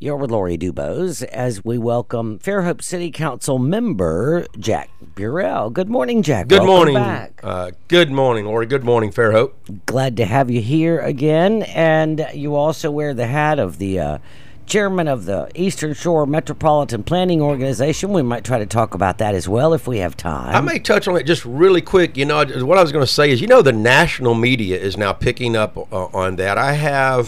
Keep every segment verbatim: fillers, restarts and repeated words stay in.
You're with Lori Dubose as we welcome Fairhope City Council member Jack Burrell. Good morning, Jack. Good Welcome morning. Back. Uh, good morning, Lori. Good morning, Fairhope. Glad to have you here again. And you also wear the hat of the uh, chairman of the Eastern Shore Metropolitan Planning Organization. We might try to talk about that as well if we have time. I may touch on it just really quick. You know, what I was going to say is, you know, the national media is now picking up uh, on that. I have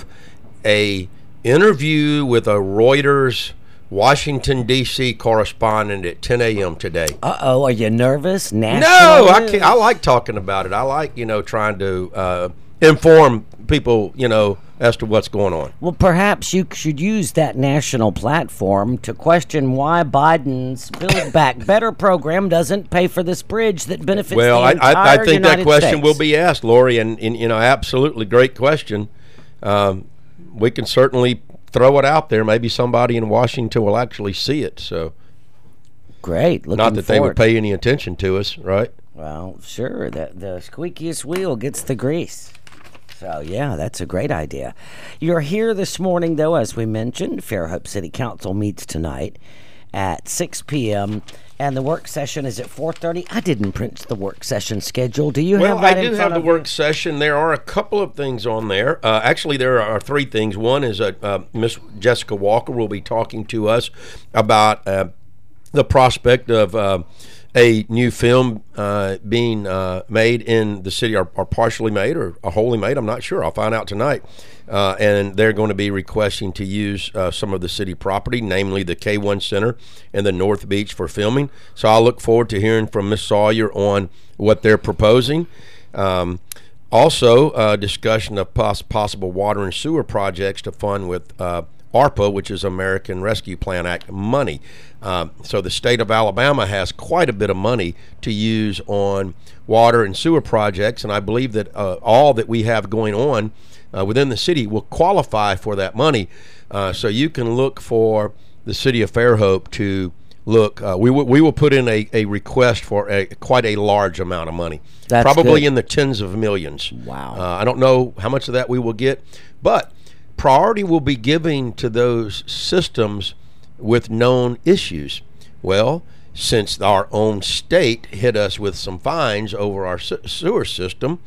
a interview with a Reuters Washington, D C correspondent at ten a.m. today. Uh-oh, are you nervous? National No, I news? can't. I like talking about it. I like, you know, trying to uh, inform people, you know, as to what's going on. Well, perhaps you should use that national platform to question why Biden's Build Back Better program doesn't pay for this bridge that benefits Well, the I, entire I, I think United that question States. will be asked, Lori, and, and you know, absolutely great question. Um, we can certainly throw it out there. Maybe somebody in Washington will actually see it. So, Great. Looking not that they forward. would pay any attention to us, right? Well, sure. The, the squeakiest wheel gets the grease. So, yeah, that's a great idea. You're here this morning, though, as we mentioned. Fairhope City Council meets tonight at six p.m., and the work session is at four thirty. I didn't print the work session schedule. Do you Well, have that I in do front have the of work session. There are a couple of things on there. Uh, actually, there are three things. One is uh, uh, Miss Jessica Walker will be talking to us about uh, the prospect of uh, a new film uh, being uh, made in the city, or, or partially made, or, or wholly made. I'm not sure. I'll find out tonight. Uh, and they're going to be requesting to use uh, some of the city property, namely the K one Center and the North Beach, for filming. So I'll look forward to hearing from Miss Sawyer on what they're proposing. Um, also, uh, discussion of poss- possible water and sewer projects to fund with uh, ARPA, which is American Rescue Plan Act money. Um, so the state of Alabama has quite a bit of money to use on water and sewer projects, and I believe that uh, all that we have going on uh, within the city will qualify for that money. Uh, so you can look for the city of Fairhope to look. Uh, we, w- we will put in a, a request for a, quite a large amount of money, That's probably good. in the tens of millions. Wow. Uh, I don't know how much of that we will get, but priority will be given to those systems with known issues. Well, since our own state hit us with some fines over our se- sewer system,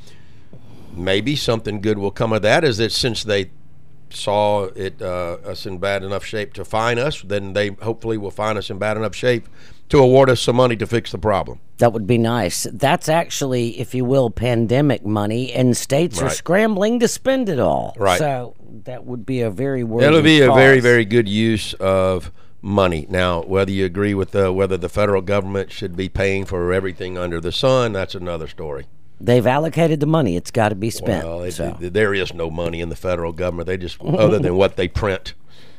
maybe something good will come of that. Is that since they saw it uh, us in bad enough shape to fine us, then they hopefully will fine us in bad enough shape to award us some money to fix the problem. That would be nice. That's actually, if you will, pandemic money, and states are Right. scrambling to spend it all. Right. So that would be a very worthy It'll be a very, cause. very good use of money. Now, whether you agree with uh, whether the federal government should be paying for everything under the sun, that's another story. They've allocated the money. It's got to be spent. Well, it, so. it- there is no money in the federal government. They just, other than what they print.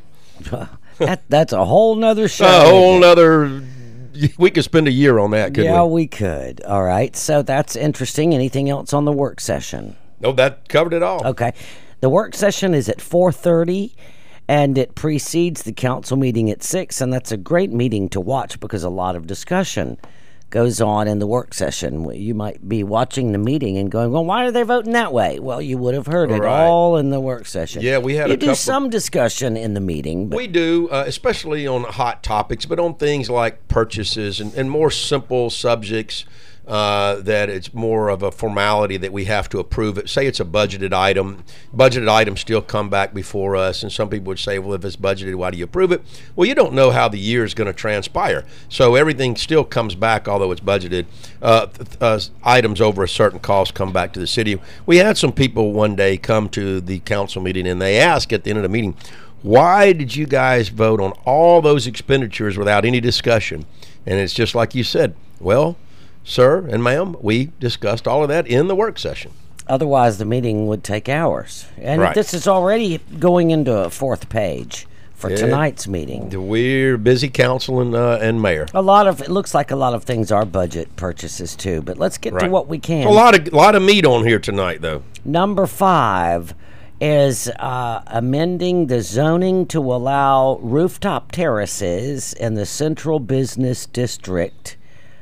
that, that's a whole nother show. A whole nother, we could spend a year on that, couldn't Yeah, we? we could. All right. So that's interesting. Anything else on the work session? No, that covered it all. Okay. The work session is at four thirty, and it precedes the council meeting at six, and that's a great meeting to watch because a lot of discussion goes on in the work session. You might be watching the meeting and going, well, why are they voting that way? Well, you would have heard it Right. all in the work session. Yeah, we had you a do couple- some discussion in the meeting. But We do, uh, especially on hot topics, but on things like purchases and, and more simple subjects uh, that it's more of a formality that we have to approve it. Say it's a budgeted item. Budgeted items still come back before us, and some people would say, well, if it's budgeted, why do you approve it? Well, you don't know how the year is going to transpire. So everything still comes back, although it's budgeted. Uh, th- uh, items over a certain cost come back to the city. We had some people one day come to the council meeting, and they asked at the end of the meeting, why did you guys vote on all those expenditures without any discussion? And it's just like you said, well, sir and ma'am, we discussed all of that in the work session. otherwise, the meeting would take hours. And Right. this is already going into a fourth page for Yeah. tonight's meeting. We're busy council and, uh, and mayor. A lot of it looks like a lot of things are budget purchases too, but let's get to Right. what we can. A lot of lot of meat on here tonight, though. Number five is uh, amending the zoning to allow rooftop terraces in the Central Business District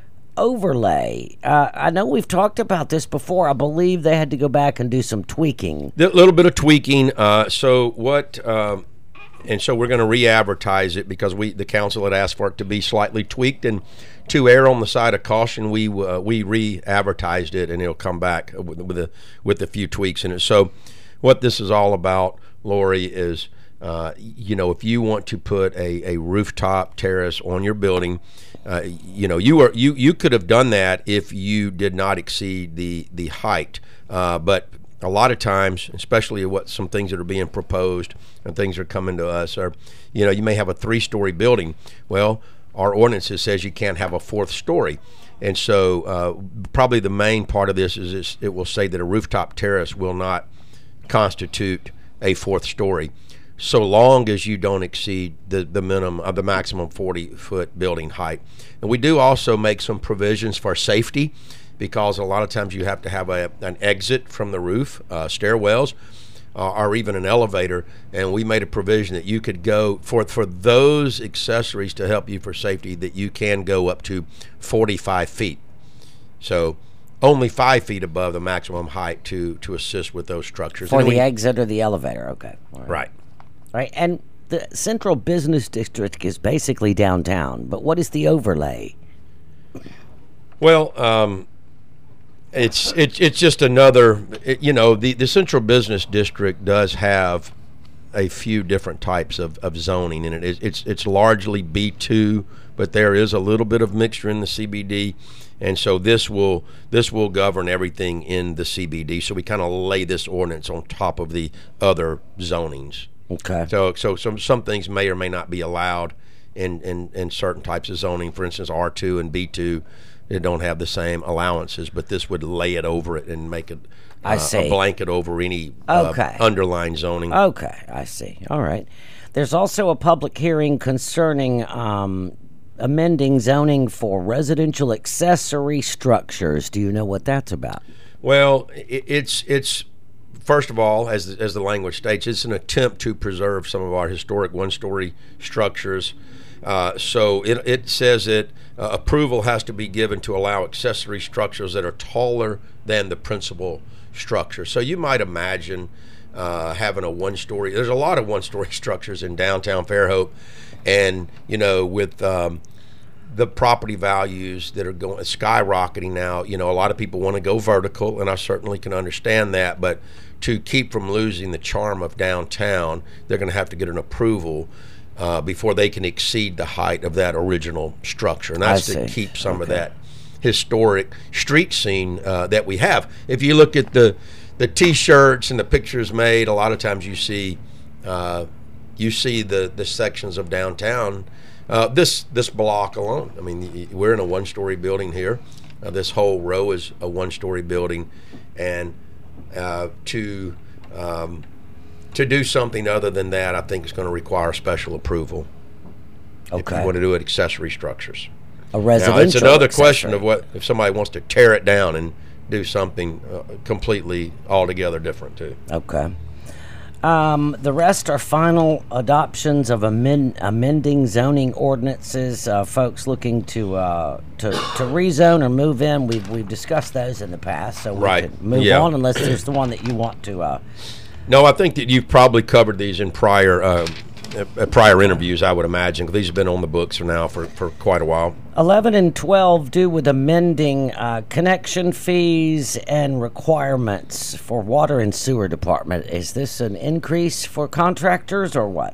overlay. Uh, I know we've talked about this before. I believe they had to go back and do some tweaking. A little bit of tweaking. Uh, so what um, and so we're going to re-advertise it because we the council had asked for it to be slightly tweaked, and to err on the side of caution, we uh, we re-advertised it, and it'll come back with with a, with a few tweaks in it. So what this is all about, Lori, is uh, you know, if you want to put a, a rooftop terrace on your building, uh, you know, you are you you could have done that if you did not exceed the the height, uh, but a lot of times, especially what some things that are being proposed and things are coming to us are, you know, you may have a three-story building. Well, our ordinance says you can't have a fourth story. And so uh, probably the main part of this is this, it will say that a rooftop terrace will not constitute a fourth story so long as you don't exceed the, the minimum of the maximum forty-foot building height. And we do also make some provisions for safety, because a lot of times you have to have a, an exit from the roof, uh, stairwells, uh, or even an elevator, and we made a provision that you could go, for for those accessories to help you for safety, that you can go up to forty-five feet. So only five feet above the maximum height to, to assist with those structures. For And the we- exit or the elevator, okay. All right. Right. All right, and the Central Business District is basically downtown, but what is the overlay? Well, um, it's it's it's just another. It, you know, the the Central Business District does have a few different types of, of zoning, and it is it's it's largely B two, but there is a little bit of mixture in the C B D, and so this will this will govern everything in the C B D. So we kind of lay this ordinance on top of the other zonings. Okay. So so some some things may or may not be allowed in in, in certain types of zoning. For instance, R two and B two. They don't have the same allowances, but this would lay it over it and make it uh, I see. a blanket over any uh, Okay. underlying zoning. Okay, I see. All right. There's also a public hearing concerning um, amending zoning for residential accessory structures. Do you know what that's about? Well, it, it's it's first of all, as the, as the language states, it's an attempt to preserve some of our historic one-story structures. Uh, so it it says that uh, approval has to be given to allow accessory structures that are taller than the principal structure. So you might imagine uh, having a one-story. There's a lot of one-story structures in downtown Fairhope, and you know, with um, the property values that are going skyrocketing now, you know, a lot of people want to go vertical, and I certainly can understand that. But to keep from losing the charm of downtown, they're going to have to get an approval Uh, before they can exceed the height of that original structure. And that's I to see. keep some of Okay. that historic street scene uh, that we have. If you look at the the T-shirts and the pictures made, a lot of times you see uh, you see the, the sections of downtown. Uh, this this block alone, I mean, y- we're in a one-story building here. Uh, this whole row is a one-story building. And uh, to... Um, To do something other than that, I think is going to require special approval. If Okay. you want to do it accessory structures. A Now, residential it's another accessory. question of what if somebody wants to tear it down and do something uh, completely altogether different too. Okay. Um, the rest are final adoptions of amend, amending zoning ordinances. Uh, folks looking to uh, to to rezone or move in. We've we've discussed those in the past, so we Right. can move Yeah. on unless there's the one that you want to. Uh, No, I think that you've probably covered these in prior uh, uh, prior interviews, I would imagine, 'cause these have been on the books for now for, for quite a while. eleven and twelve do with amending uh, connection fees and requirements for water and sewer department. Is this an increase for contractors or what?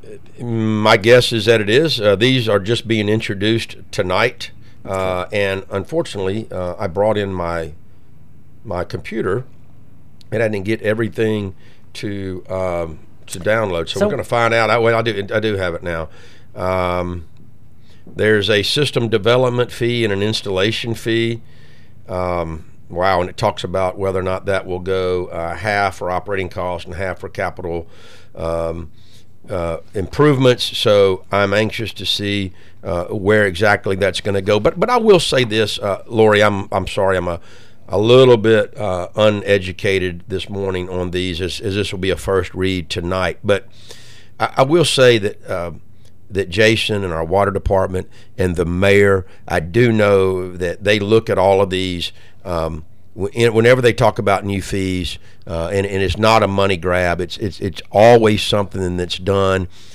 My guess is that it is. Uh, these are just being introduced tonight, uh, and unfortunately, uh, I brought in my my computer, and I didn't get everything to um, to download. So, So- we're going to find out. I, well, I do I do have it now. Um, there's a system development fee and an installation fee. Um, wow, and it talks about whether or not that will go uh, half for operating costs and half for capital um, uh, improvements. So I'm anxious to see uh, where exactly that's going to go. But but I will say this, uh, Lori. I'm I'm sorry. I'm a a little bit uh, uneducated this morning on these, as, as this will be a first read tonight. But I, I will say that uh, that Jason and our water department and the mayor, I do know that they look at all of these um, whenever they talk about new fees, uh, and, and it's not a money grab. It's it's it's always something that's done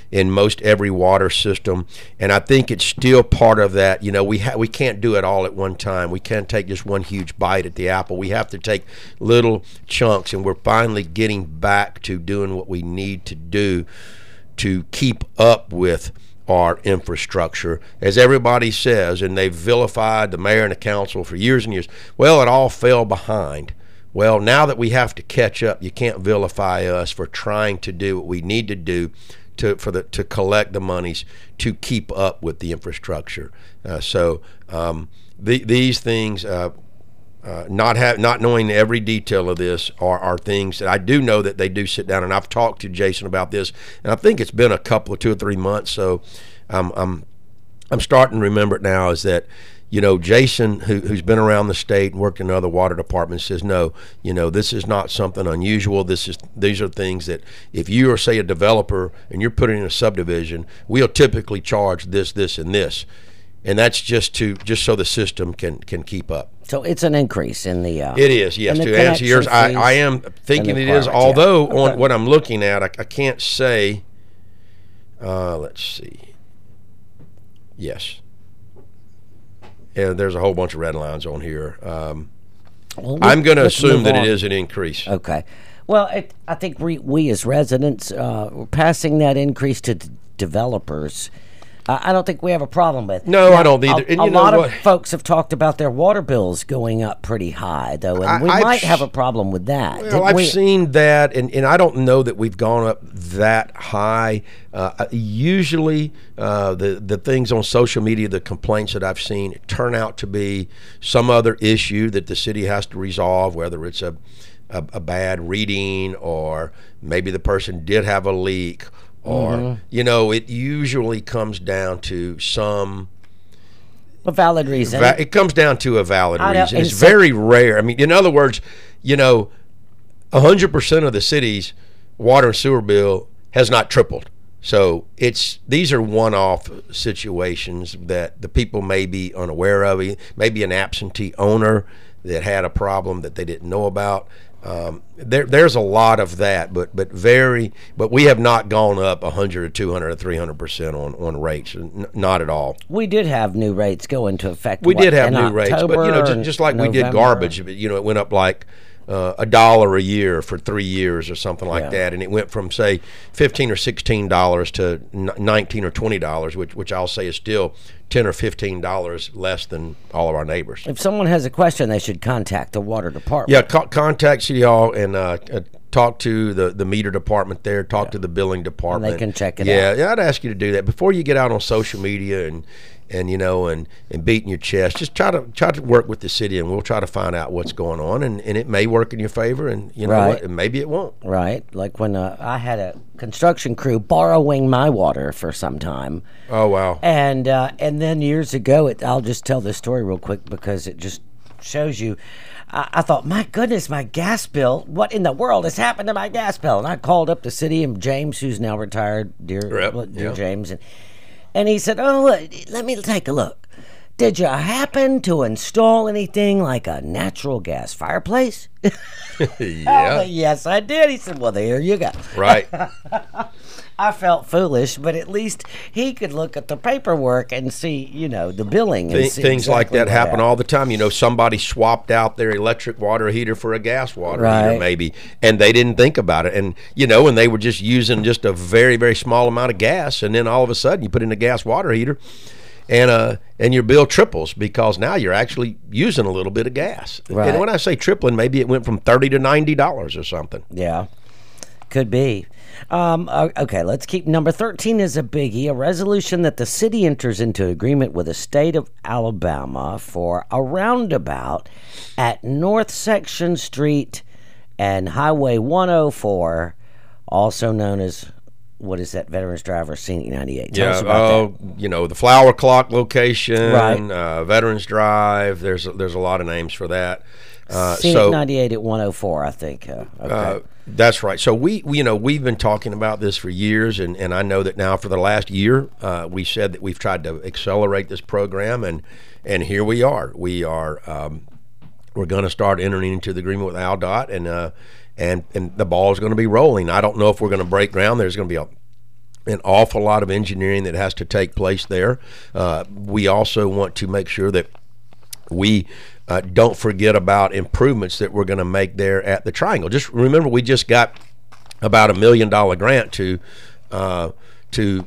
in most every water system, and I think it's still part of that. You know, we ha- we can't do it all at one time. We can't take just one huge bite at the apple. We have to take little chunks, and we're finally getting back to doing what we need to do to keep up with our infrastructure. As everybody says, and they've vilified the mayor and the council for years and years, well, it all fell behind. Well, now that we have to catch up, you can't vilify us for trying to do what we need to do to for the to collect the monies to keep up with the infrastructure. Uh, so um, the, these things, uh, uh, not have not knowing every detail of this, are are things that I do know that they do sit down, and I've talked to Jason about this, and I think it's been a couple of two or three months. So um, I'm I'm starting to remember it now. Is that, you know, Jason, who, who's been around the state and worked in other water departments, says, no, you know, this is not something unusual. This is these are things that if you are, say, a developer and you're putting in a subdivision, we'll typically charge this, this, and this, and that's just to just so the system can can keep up. So it's an increase in the. Uh, it is, yes. To answer yours, I, I am thinking it is. Although yeah. okay. on what I'm looking at, I, I can't say. Uh, let's see. Yes. Yeah, there's a whole bunch of red lines on here. Um, well, I'm going to assume that on. it is an increase. Okay. Well, it, I think we, we as residents, uh, we're passing that increase to d- developers. Uh, I don't think we have a problem with. No, now, I don't either. A, and a lot of folks have talked about their water bills going up pretty high, though, and I, we I've, might have a problem with that. Well, I've we? seen that, and, and I don't know that we've gone up that high. Uh, usually, uh, the the things on social media, the complaints that I've seen, turn out to be some other issue that the city has to resolve, whether it's a a, a bad reading, or maybe the person did have a leak. Or, mm-hmm. you know, it usually comes down to some... A valid reason. Va- it comes down to a valid I reason. Know, it's so- very rare. I mean, in other words, you know, one hundred percent of the city's water and sewer bill has not tripled. So it's these are one-off situations that the people may be unaware of. Maybe an absentee owner that had a problem that they didn't know about. Um, there, there's a lot of that, but but very, but we have not gone up one hundred or two hundred or three hundred percent on on rates, N- not at all. We did have new rates go into effect. We what, did have new October rates, but you know, just, just like November. we did garbage, you know, it went up like uh, a dollar a year for three years or something like yeah. that, and it went from say fifteen or sixteen dollars to nineteen or twenty dollars, which which I'll say is still ten or fifteen dollars less than all of our neighbors. If someone has a question, they should contact the water department. Yeah, co- contact City Hall and uh, uh, talk to the, the meter department there. Talk yeah. to the billing department. And they can check it yeah, out. Yeah, I'd ask you to do that before you get out on social media and and you know and, and beating your chest. Just try to try to work with the city, and we'll try to find out what's going on, and, and it may work in your favor, and you know right. what, and maybe it won't. Right, like when uh, I had a construction crew borrowing my water for some time. Oh wow! And uh, and then years ago, it, I'll just tell this story real quick because it just shows you. I, I thought, my goodness, my gas bill. What in the world has happened to my gas bill? And I called up the city and James, who's now retired, dear, yep, dear yep. James, and and he said, "Oh, let me take a look. Did you happen to install anything like a natural gas fireplace?" Yeah. Oh, yes, I did. He said, "Well, there you go." Right. I felt foolish, but at least he could look at the paperwork and see, you know, the billing. And Th- see things exactly like that happen happened. all the time. You know, somebody swapped out their electric water heater for a gas water Right. heater, maybe, and they didn't think about it. And, you know, and they were just using just a very, very small amount of gas. And then all of a sudden you put in a gas water heater and uh, and your bill triples because now you're actually using a little bit of gas. Right. And when I say tripling, maybe it went from thirty to ninety dollars or something. Yeah, could be. Um, okay, let's keep number thirteen is a biggie, a resolution that the city enters into agreement with the state of Alabama for a roundabout at North Section Street and Highway one oh four, also known as, what is that, Veterans Drive or Scenic ninety-eight? Tell yeah, us about oh, that. You know, the Flower Clock location, Right. uh, Veterans Drive, there's, there's a lot of names for that. Uh, Scenic so, ninety-eight at one oh four, I think. Uh, okay. Uh, that's right. So we, we, you know, we've been talking about this for years, and, and I know that now for the last year, uh, we said that we've tried to accelerate this program, and and here we are. We are um, we're going to start entering into the agreement with AlDOT, and uh, and and the ball is going to be rolling. I don't know if we're going to break ground. There's going to be a an awful lot of engineering that has to take place there. Uh, we also want to make sure that we uh, don't forget about improvements that we're going to make there at the Triangle. Just remember, we just got about a million dollar grant to uh, to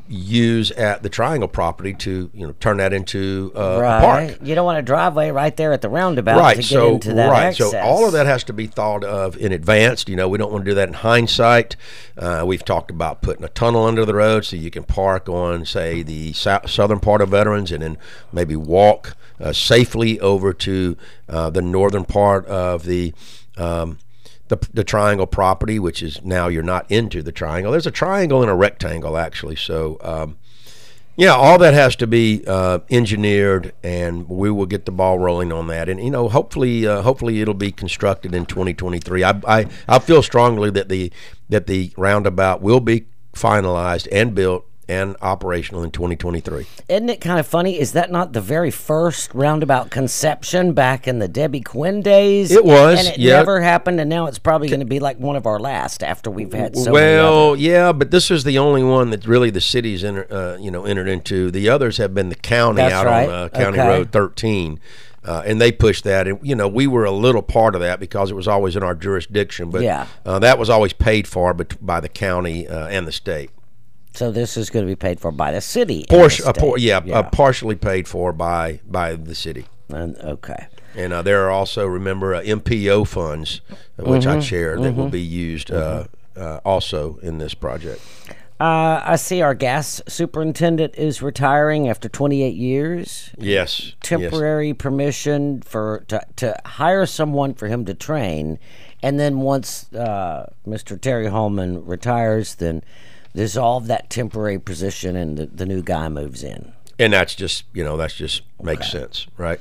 use at the Triangle property to, you know, turn that into uh, right. a park. You don't want a driveway right there at the roundabout right. to get so, into that right. access. So all of that has to be thought of in advance. You know, we don't want to do that in hindsight. Uh, we've talked about putting a tunnel under the road so you can park on, say, the south, southern part of Veterans and then maybe walk uh, safely over to uh, the northern part of the um, The, the Triangle property, which is now you're not into the Triangle. There's a triangle and a rectangle, actually. So, um, yeah, all that has to be uh, engineered, and we will get the ball rolling on that. And, you know, hopefully uh, hopefully it'll be constructed in twenty twenty-three. I, I, I feel strongly that the that the roundabout will be finalized and built and operational in twenty twenty-three. Isn't it kind of funny? Is that not the very first roundabout conception back in the Debbie Quinn days? It was, and it yeah. never happened, and now it's probably going to be like one of our last after we've had so well, many yeah, but this is the only one that really the city's enter, uh, you know entered into. The others have been the county That's out right. on uh, County Okay. Road thirteen. Uh, and they pushed that, and you know we were a little part of that because it was always in our jurisdiction. But Yeah. uh, that was always paid for by, by the county uh, and the state. So this is going to be paid for by the city. and Portion, the uh, por- state. yeah, Uh, partially paid for by by the city. And, okay. And uh, there are also, remember, uh, M P O funds, uh, which Mm-hmm. I chaired, that will be used uh, uh, also in this project. Uh, I see our gas superintendent is retiring after twenty-eight years. Yes. yes. Temporary permission for to, to hire someone for him to train, and then once uh, Mister Terry Holman retires, then dissolve that temporary position and the, the new guy moves in. And that's just, you know, that's just makes sense, right?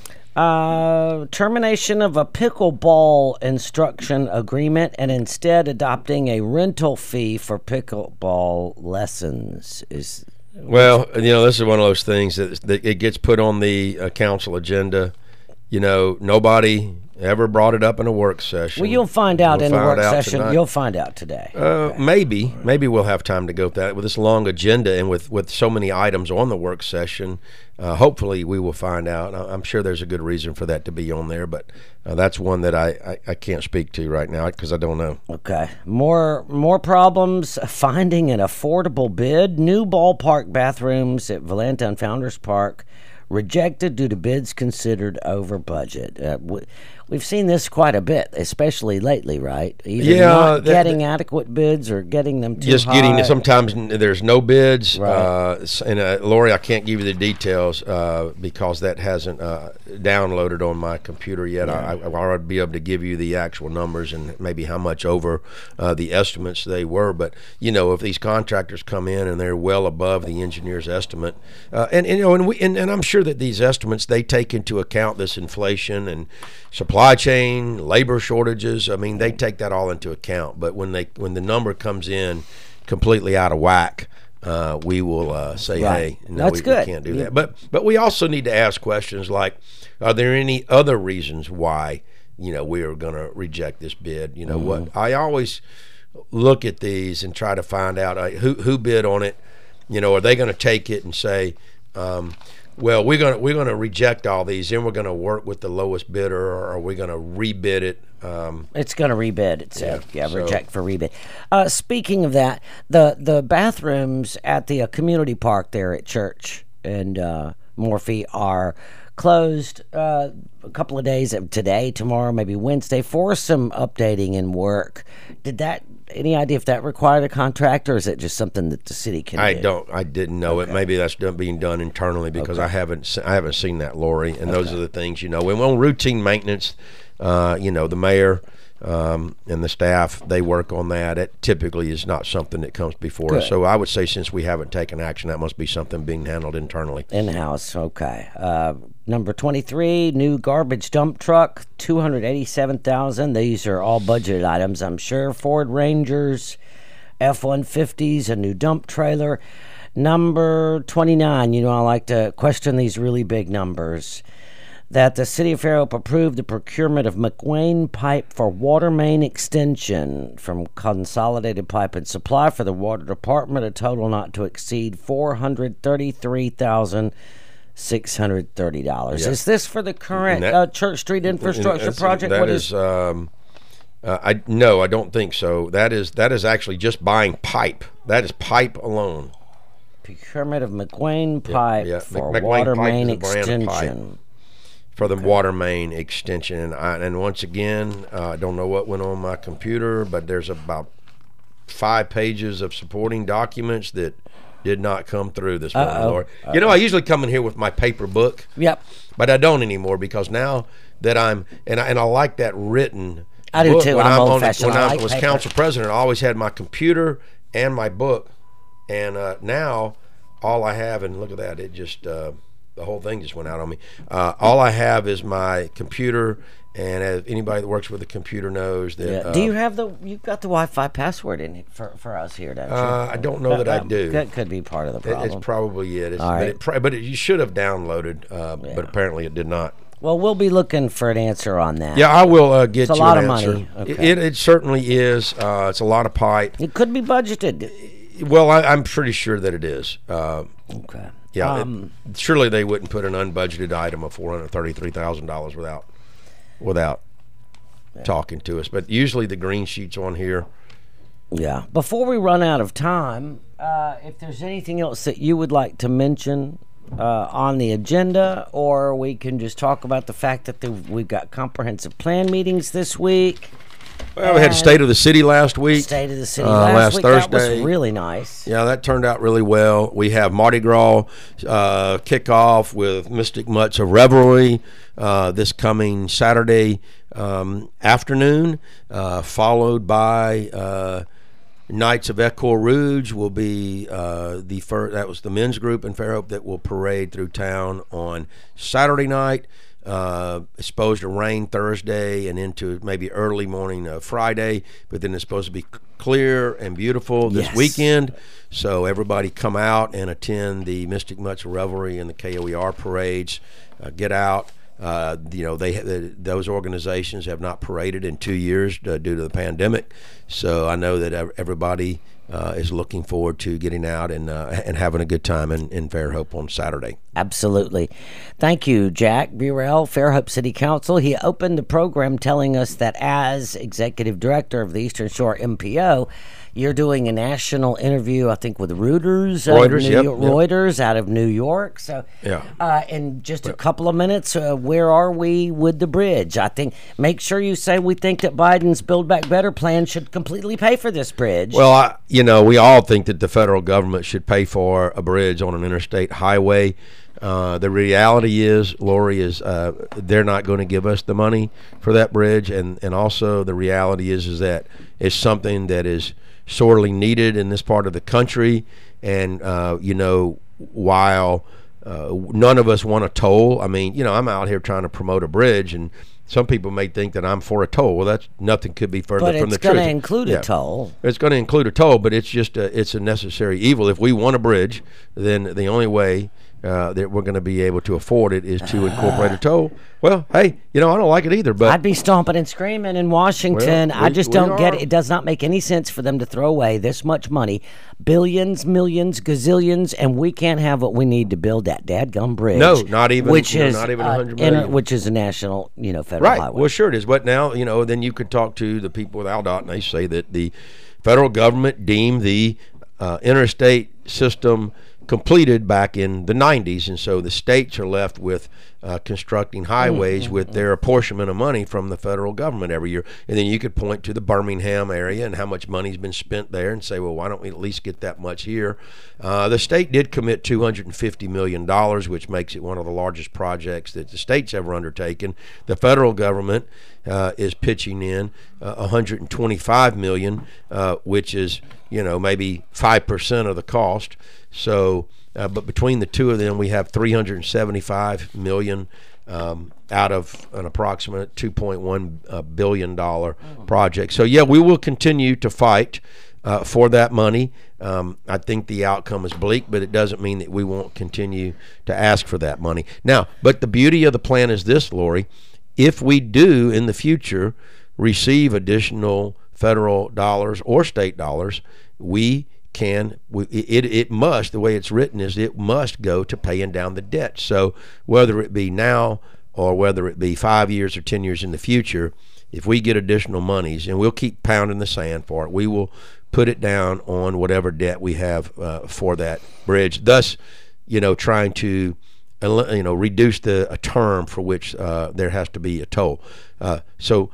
Uh, termination of a pickleball instruction agreement and instead adopting a rental fee for pickleball lessons is. Well, you know, this is one of those things that, that it gets put on the uh, council agenda. You know, nobody ever brought it up in a work session. Well, you'll find out We'll in the find work out session. tonight. You'll find out today. Uh, maybe, maybe we'll have time to go with that with this long agenda and with, with so many items on the work session. Uh, hopefully, we will find out. I- I'm sure there's a good reason for that to be on there, but uh, that's one that I, I, I can't speak to right now because I don't know. Okay. More more problems finding an affordable bid. New ballpark bathrooms at Valenta and Founders Park rejected due to bids considered over budget. Uh, w- we've seen this quite a bit, especially lately, right? Either Yeah, not that- getting adequate bids or getting them too Just high. getting sometimes n- there's no bids, Right. uh, s- and uh, Lori, I can't give you the details uh, because that hasn't uh, downloaded on my computer yet. I, I I'll be able to give you the actual numbers and maybe how much over uh, the estimates they were. But you know, if these contractors come in and they're well above the engineer's estimate, uh, and, and you know, and we and, and I'm sure that these estimates they take into account this inflation and supply chain, labor shortages. I mean, they take that all into account. But when they when the number comes in completely out of whack, uh, we will uh, say, Right. "Hey, no, That's we, good. we can't do You- that." But but we also need to ask questions like, "Are there any other reasons why you know we are going to reject this bid?" You know Mm-hmm. what? I always look at these and try to find out uh, who who bid on it. You know, are they going to take it and say? Um, Well, we're gonna we're gonna reject all these, and we're gonna work with the lowest bidder, or are we gonna rebid it? Um, It's going to rebid. It said, yeah, Yeah, so- reject for rebid. Uh, speaking of that, the the bathrooms at the uh, community park there at Church and uh, Morphe are closed uh, a couple of days of today, tomorrow, maybe Wednesday for some updating and work. Did that? Any idea if that required a contract, or is it just something that the city can I do? don't. I didn't know it. Maybe that's done, being done internally because I haven't. se- I haven't seen that, Lori. And those are the things you know. When on routine maintenance, uh, you know, the mayor um, and the staff they work on that. It typically is not something that comes before us. Good. So I would say since we haven't taken action, that must be something being handled internally. In-house, okay. Uh, number twenty-three, new garbage dump truck, two hundred eighty-seven thousand dollars. These are all budgeted items, I'm sure. Ford Rangers, F one fifties, a new dump trailer. Number twenty-nine, you know, I like to question these really big numbers. that the City of Fairhope approved the procurement of McWayne pipe for water main extension from Consolidated Pipe and Supply for the Water Department, a total not to exceed four hundred thirty-three thousand six hundred thirty dollars. Yeah. Is this for the current that, uh, Church Street infrastructure project? That what is, is um, uh, I no, I don't think so. That is that is actually just buying pipe. That is pipe alone. Procurement of McWayne pipe yeah, yeah. for McWayne water pipe main is a brand of pipe. extension. For the water main extension, and, I, and once again, uh, I don't know what went on my computer, but there's about five pages of supporting documents that did not come through this morning, Uh-oh. Lord. Uh-oh. You know, I usually come in here with my paper book. Yep. But I don't anymore because now that I'm, and I, and I like that written. I do book. too. When I'm on the- old-fashioned. When I I, like was paper. council president, I always had my computer and my book, and uh, now all I have, and look at that, it just. Uh, The whole thing just went out on me. Uh, all I have is my computer, and as anybody that works with a computer knows that. Yeah. Uh, do you have the? You've got the Wi-Fi password in it for, for us here, don't you? Uh, I don't know that I do. That could be part of the It- problem. it's probably it. It's, All but right. it, pro- but it, you should have downloaded, uh, Yeah. but apparently it did not. Well, we'll be looking for an answer on that. Yeah, I will uh, get It's a you lot an of answer. money. It, Okay. it, it certainly is. Uh, it's a lot of pipe. It could be budgeted. Well, I, I'm pretty sure that it is. Uh, Okay. yeah, it- Um, surely they wouldn't put an unbudgeted item of four hundred thirty-three thousand dollars without without talking to us. But usually the green sheets on here. yeah. Before we run out of time, uh, if there's anything else that you would like to mention uh, on the agenda, or we can just talk about the fact that the, we've got comprehensive plan meetings this week. Well, we had And State of the City last week. State of the City uh, last, last week. That Thursday. was really nice. Yeah, that turned out really well. We have Mardi Gras uh, kickoff with Mystic Mutts of Revelry uh, this coming Saturday um, afternoon, uh, followed by uh, Knights of Ecor Rouge will be uh, the first. That was the men's group in Fairhope that will parade through town on Saturday night. Uh, it's supposed to rain Thursday and into maybe early morning uh, Friday, but then it's supposed to be c- clear and beautiful this Yes. weekend. So everybody come out and attend the Mystic Mutts Revelry and the K O E R parades. Uh, get out. Uh, you know, they the, those organizations have not paraded in two years uh, due to the pandemic. So I know that ev- everybody uh, is looking forward to getting out and uh, and having a good time in, in Fairhope on Saturday. Absolutely. Thank you, Jack Burrell, Fairhope City Council. He opened the program telling us that as Executive Director of the Eastern Shore M P O, you're doing a national interview, I think, with Reuters, out of Reuters, New yep, York, yep. Reuters out of New York. So, Yeah. uh, in just a couple of minutes, uh, where are we with the bridge? I think make sure you say we think that Biden's Build Back Better plan should completely pay for this bridge. Well, I, you know, we all think that the federal government should pay for a bridge on an interstate highway. Uh, the reality is, Lori, is uh, they're not going to give us the money for that bridge, and, and also the reality is is that it's something that is sorely needed in this part of the country. And uh, you know, while uh, none of us want a toll, I mean, you know, I'm out here trying to promote a bridge, and some people may think that I'm for a toll. Well, that's nothing could be further but from it's the truth. going to include Yeah. a toll. It's going to include a toll, but it's just a, it's a necessary evil. If we want a bridge, then the only way uh, that we're going to be able to afford it is to incorporate a toll. Well, hey, you know, I don't like it either, but I'd be stomping and screaming in Washington. Well, I we- just we don't get are. it. It does not make any sense for them to throw away this much money, billions, millions, gazillions, and we can't have what we need to build that dadgum bridge. No, not even- which no, is not even uh, one hundred inter- million. which is a national, you know, federal right. highway. Well, sure it is. But now, you know, then you could talk to the people with Al Dot, and they say that the federal government deemed the uh, interstate system completed back in the nineties, and so the states are left with uh, constructing highways Mm-hmm. with their apportionment of money from the federal government every year. And then you could point to the Birmingham area and how much money's been spent there and say, well, why don't we at least get that much here? Uh, the state did commit two hundred fifty million dollars, which makes it one of the largest projects that the state's ever undertaken. The federal government uh, is pitching in uh, one hundred twenty-five million dollars, uh, which is, you know, maybe five percent of the cost. So, uh, but between the two of them, we have three hundred seventy-five million um, out of an approximate two point one uh, billion dollar project. So, yeah, we will continue to fight uh, for that money. Um, I think the outcome is bleak, but it doesn't mean that we won't continue to ask for that money. Now, but the beauty of the plan is this, Lori. If we do in the future receive additional federal dollars or state dollars, we can, we, it, it must, the way it's written is it must go to paying down the debt. So whether it be now or whether it be five years or ten years in the future, if we get additional monies, and we'll keep pounding the sand for it, we will put it down on whatever debt we have uh, for that bridge, thus, you know, trying to, you know, reduce the a term for which uh, there has to be a toll. Uh, so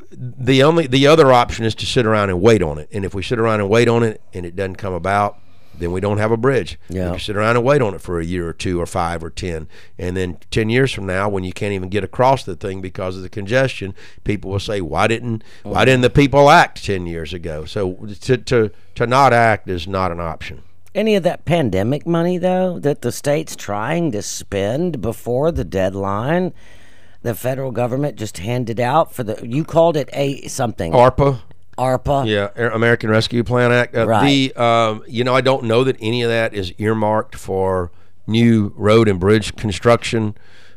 the only the other option is to sit around and wait on it. And if we sit around and wait on it and it doesn't come about, then we don't have a bridge. Yeah. If you sit around and wait on it for a year or two or five or ten, and then ten years from now, when you can't even get across the thing because of the congestion, people will say, "Why didn't Why didn't the people act ten years ago?" So to to to not act is not an option. Any of that pandemic money, though, that the state's trying to spend before the deadline, the federal government just handed out for the, you called it a something. ARPA. ARPA. Yeah, American Rescue Plan Act. Uh, right. The, um, you know, I don't know that any of that is earmarked for new road and bridge construction.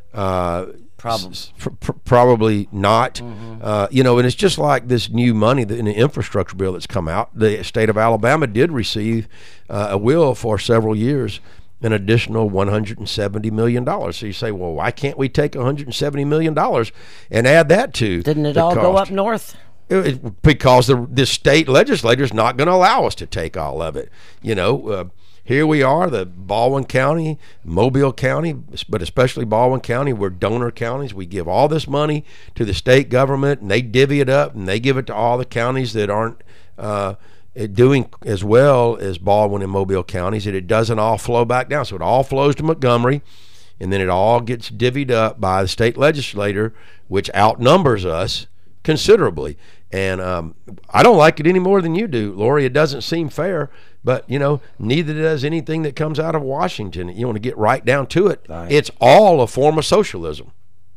Uh, Probably. Pr- pr- probably not. Mm-hmm. Uh, you know, and it's just like this new money that in the infrastructure bill that's come out. The state of Alabama did receive uh, a will for several years, an additional one hundred seventy million dollars. So you say, well, why can't we take one hundred seventy million dollars and add that to Didn't it the all cost? go up north? It, it, because the the state legislature is not going to allow us to take all of it. You know, uh, here we are, the Baldwin County, Mobile County, but especially Baldwin County, we're donor counties. We give all this money to the state government, and they divvy it up, and they give it to all the counties that aren't uh, doing as well as Baldwin and Mobile counties, and it doesn't all flow back down. So it all flows to Montgomery, and then it all gets divvied up by the state legislature, which outnumbers us considerably. And um, I don't like it any more than you do, Lori. It doesn't seem fair, but, you know, neither does anything that comes out of Washington. You want to get right down to it. Right. It's all a form of socialism.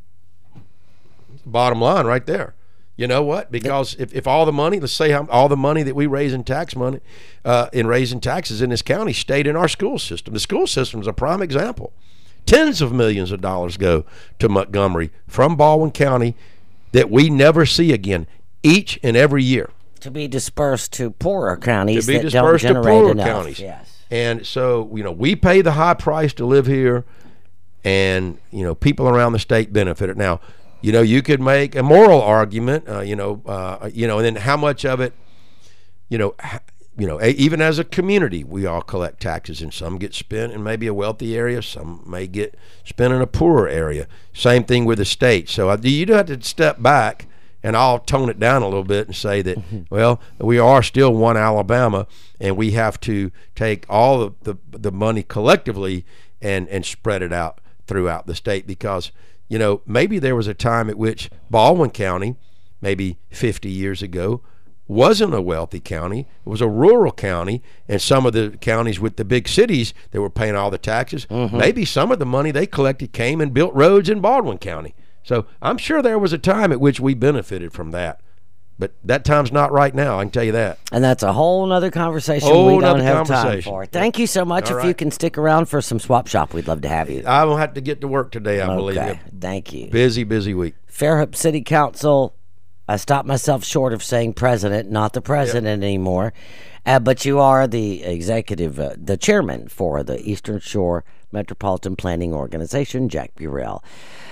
Bottom line right there. You know what? Because if, if all the money, let's say how, all the money that we raise in tax money, uh, in raising taxes in this county stayed in our school system. The school system is a prime example. Tens of millions of dollars go to Montgomery from Baldwin County that we never see again each and every year. To be dispersed to poorer counties to be that dispersed don't to generate poorer enough. counties. Yes. And so, you know, we pay the high price to live here, and, you know, people around the state benefit it. Now, you know, you could make a moral argument, uh, you know, uh, you know, and then how much of it, you know, you know, even as a community, we all collect taxes, and some get spent in maybe a wealthy area, some may get spent in a poorer area. Same thing with the state. So you do have to step back, and I'll tone it down a little bit and say that, well, we are still one Alabama, and we have to take all of the the money collectively and and spread it out throughout the state, because, you know, maybe there was a time at which Baldwin County, maybe fifty years ago, wasn't a wealthy county. It was a rural county, and some of the counties with the big cities that were paying all the taxes, mm-hmm. maybe some of the money they collected came and built roads in Baldwin County. So I'm sure there was a time at which we benefited from that. But that time's not right now, I can tell you that. And that's a whole nother conversation whole we don't nother have time conversation. for. Thank you so much. All if right. you can stick around for some swap shop, we'd love to have you. I will have to get to work today, I believe. Okay, thank you. Busy, busy week. Fairhope City Council, I stopped myself short of saying president, not the president yep. anymore. Uh, but you are the executive, uh, the chairman for the Eastern Shore Metropolitan Planning Organization, Jack Burrell.